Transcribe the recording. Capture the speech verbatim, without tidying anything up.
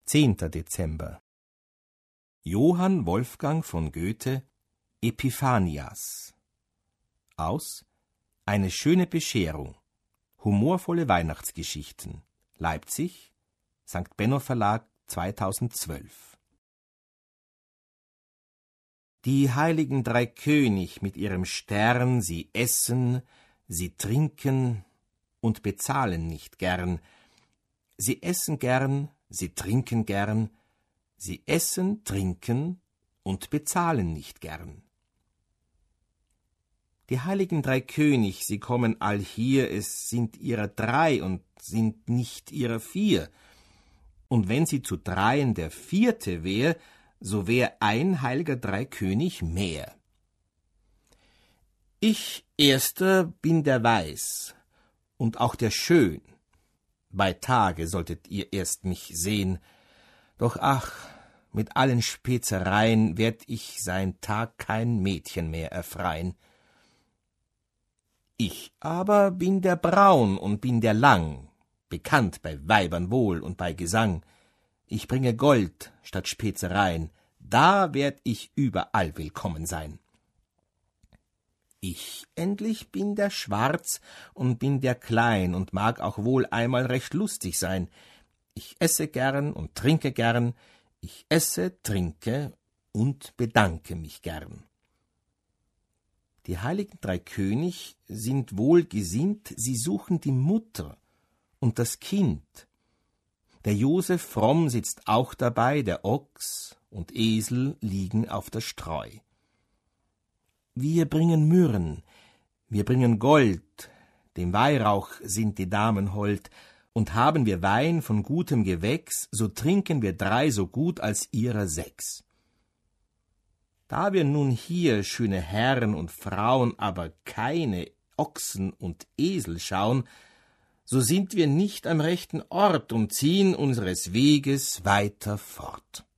zehnter Dezember. Johann Wolfgang von Goethe, Epiphanias. Aus Eine schöne Bescherung. Humorvolle Weihnachtsgeschichten. Leipzig, Sankt Benno Verlag, zweitausendzwölf. Die heiligen drei König mit ihrem Stern, sie essen, sie trinken und bezahlen nicht gern. Sie essen gern, sie trinken gern, sie essen, trinken und bezahlen nicht gern. Die heiligen drei König, sie kommen allhier, es sind ihrer drei und sind nicht ihrer vier. Und wenn sie zu dreien der vierte wär, so wär ein heiliger drei König mehr. Ich erster bin der Weiß und auch der Schön. Bei Tage solltet ihr erst mich sehn, doch ach, mit allen Spezereien werd ich sein Tag kein Mädchen mehr erfrein. Ich aber bin der Braun und bin der Lang, bekannt bei Weibern wohl und bei Gesang. Ich bringe Gold statt Spezereien, da werd ich überall willkommen sein. Ich endlich bin der Schwarz und bin der Klein und mag auch wohl einmal recht lustig sein. Ich esse gern und trinke gern, ich esse, trinke und bedanke mich gern. Die heiligen drei König sind wohlgesinnt, sie suchen die Mutter und das Kind. Der Josef fromm sitzt auch dabei, der Ochs und Esel liegen auf der Streu. Wir bringen Myrrhen, wir bringen Gold, dem Weihrauch sind die Damen hold, und haben wir Wein von gutem Gewächs, so trinken wir drei so gut als ihrer sechs. Da wir nun hier schöne Herren und Frauen, aber keine Ochsen und Esel schauen, so sind wir nicht am rechten Ort und ziehen unseres Weges weiter fort.